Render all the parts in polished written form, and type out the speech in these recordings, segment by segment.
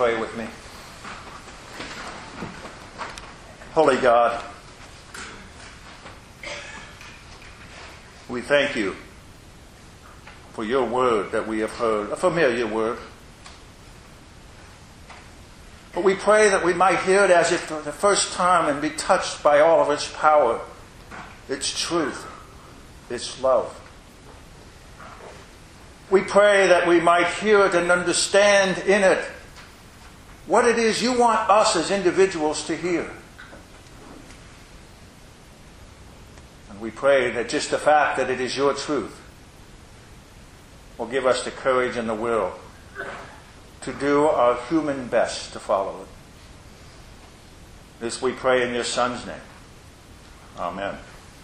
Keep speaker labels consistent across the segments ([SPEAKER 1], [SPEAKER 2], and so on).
[SPEAKER 1] pray with me? Holy God, we thank you for your word that we have heard, a familiar word. But we pray that we might hear it as if for the first time and be touched by all of its power, its truth, its love. We pray that we might hear it and understand in it what it is you want us as individuals to hear. And we pray that just the fact that it is your truth will give us the courage and the will to do our human best to follow it. This we pray in your Son's name. Amen.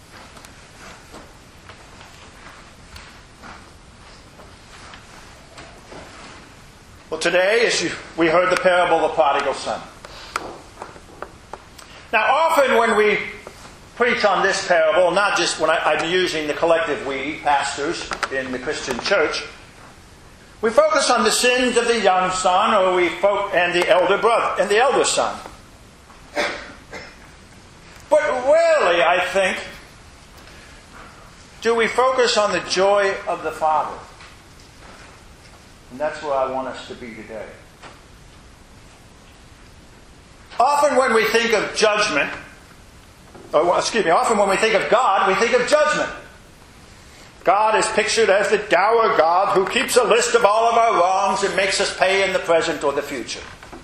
[SPEAKER 1] Well, today, we heard the parable of the prodigal son. Now, often when we preach on this parable, not just when I'm using the collective we, pastors in the Christian church, we focus on the sins of the young son, and the elder brother, and the elder son. But rarely, I think, do we focus on the joy of the father. And that's where I want us to be today. Often when we think of judgment, often when we think of God, we think of judgment. God is pictured as the dour God who keeps a list of all of our wrongs and makes us pay in the present or the future.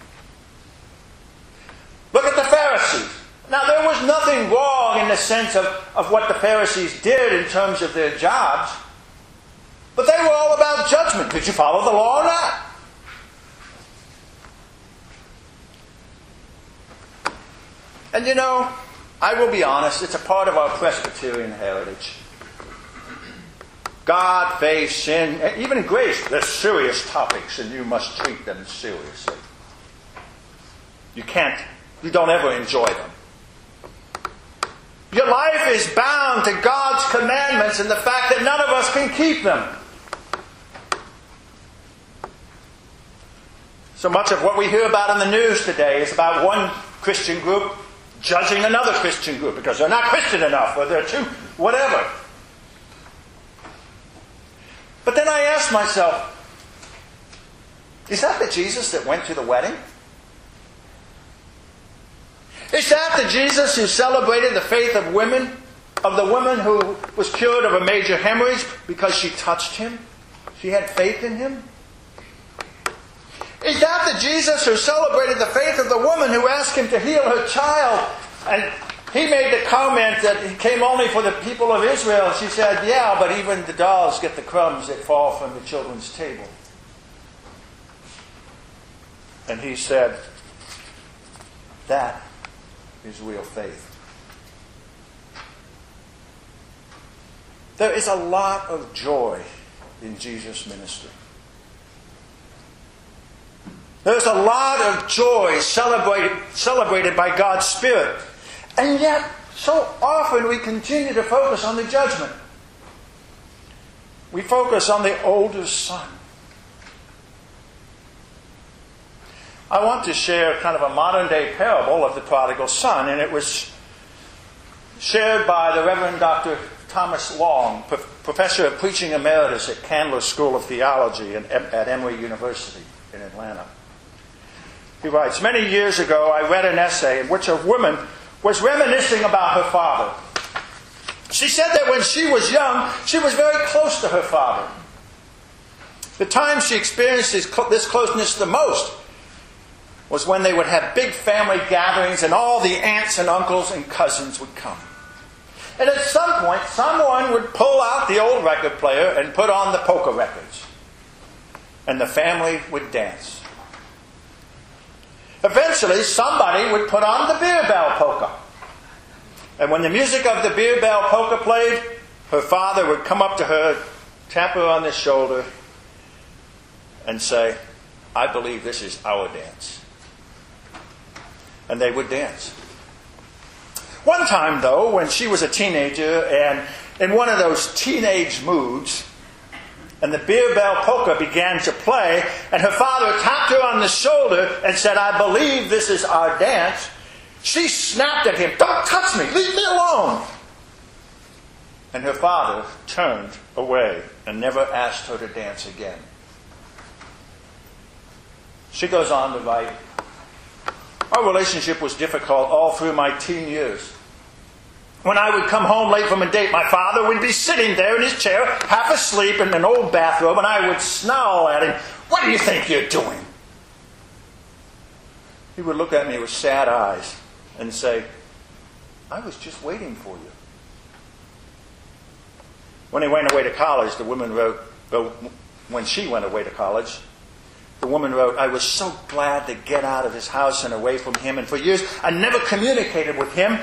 [SPEAKER 1] Look at the Pharisees. Now, there was nothing wrong in the sense of what the Pharisees did in terms of their jobs. But they were all about judgment. Did you follow the law or not? And you know, I will be honest, it's a part of our Presbyterian heritage. God, faith, sin, and even grace, they're serious topics and you must treat them seriously. You don't ever enjoy them. Your life is bound to God's commandments and the fact that none of us can keep them. So much of what we hear about in the news today is about one Christian group judging another Christian group because they're not Christian enough or they're too whatever. But then I ask myself, is that the Jesus that went to the wedding? Is that the Jesus who celebrated the faith of women, of the woman who was cured of a major hemorrhage because she touched him? She had faith in him? Is that the Jesus who celebrated the faith of the woman who asked him to heal her child? And he made the comment that he came only for the people of Israel. She said, yeah, but even the dogs get the crumbs that fall from the children's table. And he said, that is real faith. There is a lot of joy in Jesus' ministry. There's a lot of joy celebrated by God's Spirit. And yet, so often we continue to focus on the judgment. We focus on the older son. I want to share kind of a modern-day parable of the prodigal son, and it was shared by the Reverend Dr. Thomas Long, Professor of Preaching Emeritus at Candler School of Theology at Emory University in Atlanta. He writes, many years ago I read an essay in which a woman was reminiscing about her father. She said that when she was young, she was very close to her father. The time she experienced this closeness the most was when they would have big family gatherings and all the aunts and uncles and cousins would come. And at some point, someone would pull out the old record player and put on the polka records. And the family would dance. Eventually, somebody would put on the beer bell polka. And when the music of the beer bell polka played, her father would come up to her, tap her on the shoulder, and say, I believe this is our dance. And they would dance. One time, though, when she was a teenager and in one of those teenage moods, And the beer bell polka began to play, and her father tapped her on the shoulder and said, "I believe this is our dance." She snapped at him, "Don't touch me! Leave me alone!" And her father turned away and never asked her to dance again. She goes on to write, "Our relationship was difficult all through my teen years. When I would come home late from a date, my father would be sitting there in his chair, half asleep in an old bathrobe, and I would snarl at him, 'What do you think you're doing?' He would look at me with sad eyes and say, 'I was just waiting for you.' When he went away to college, the woman wrote, when she went away to college, the woman wrote, 'I was so glad to get out of his house and away from him, and for years I never communicated with him.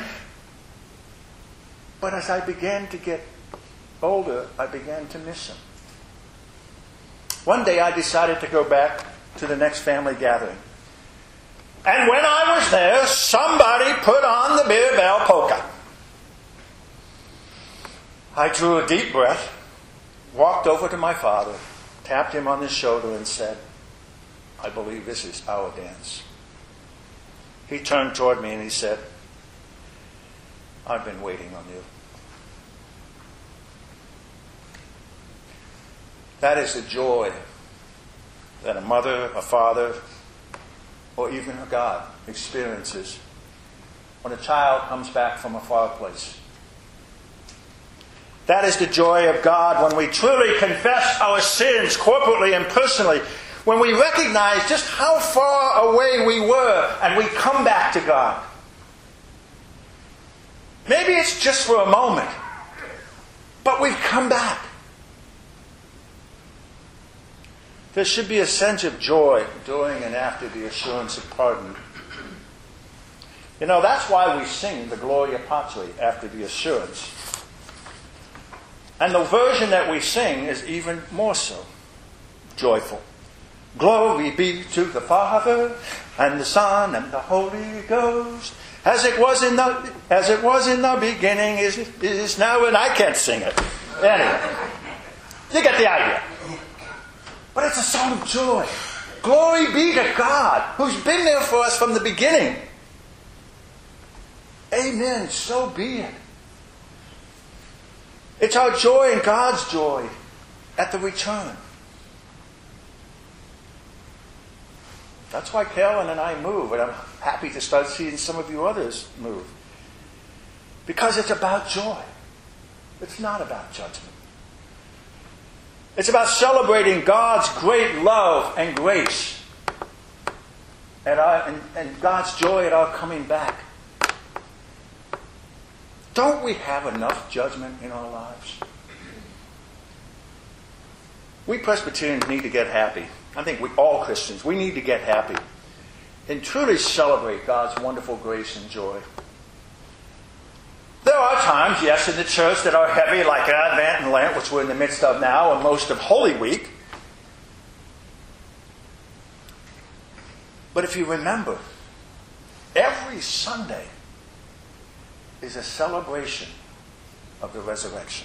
[SPEAKER 1] But as I began to get older, I began to miss him. One day I decided to go back to the next family gathering. And when I was there, somebody put on the beer bell polka. I drew a deep breath, walked over to my father, tapped him on the shoulder and said, 'I believe this is our dance.' He turned toward me and he said, 'I've been waiting on you.'" That is the joy that a mother, a father, or even a God experiences when a child comes back from a far place. That is the joy of God when we truly confess our sins corporately and personally, when we recognize just how far away we were and we come back to God. Maybe it's just for a moment, but we've come back. There should be a sense of joy during and after the assurance of pardon. You know, that's why we sing the Gloria Patri after the assurance. And the version that we sing is even more so joyful. "Glory be to the Father, and the Son, and the Holy Ghost, as it was in the beginning, is now," and I can't sing it. Anyway, you get the idea. But it's a song of joy. Glory be to God, who's been there for us from the beginning. Amen. So be it. It's our joy and God's joy at the return. That's why Carolyn and I move, and I'm happy to start seeing some of you others move. Because it's about joy. It's not about judgment. It's about celebrating God's great love and grace and God's joy at our coming back. Don't we have enough judgment in our lives? We Presbyterians need to get happy. I think all Christians, we need to get happy and truly celebrate God's wonderful grace and joy. There are times, yes, in the church that are heavy, like Advent and Lent, which we're in the midst of now, and most of Holy Week. But if you remember, every Sunday is a celebration of the resurrection.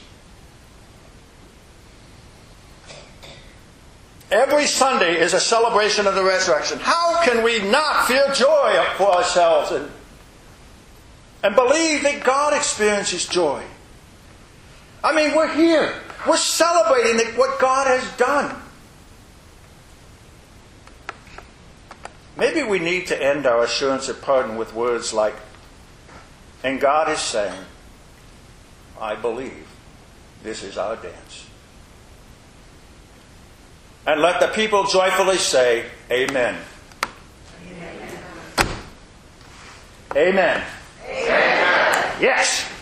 [SPEAKER 1] Every Sunday is a celebration of the resurrection. How can we not feel joy for ourselves and believe that God experiences joy? I mean, we're here. We're celebrating what God has done. Maybe we need to end our assurance of pardon with words like, "And God is saying, I believe this is our dance." And let the people joyfully say, Amen. Amen. Amen. Amen. Yes.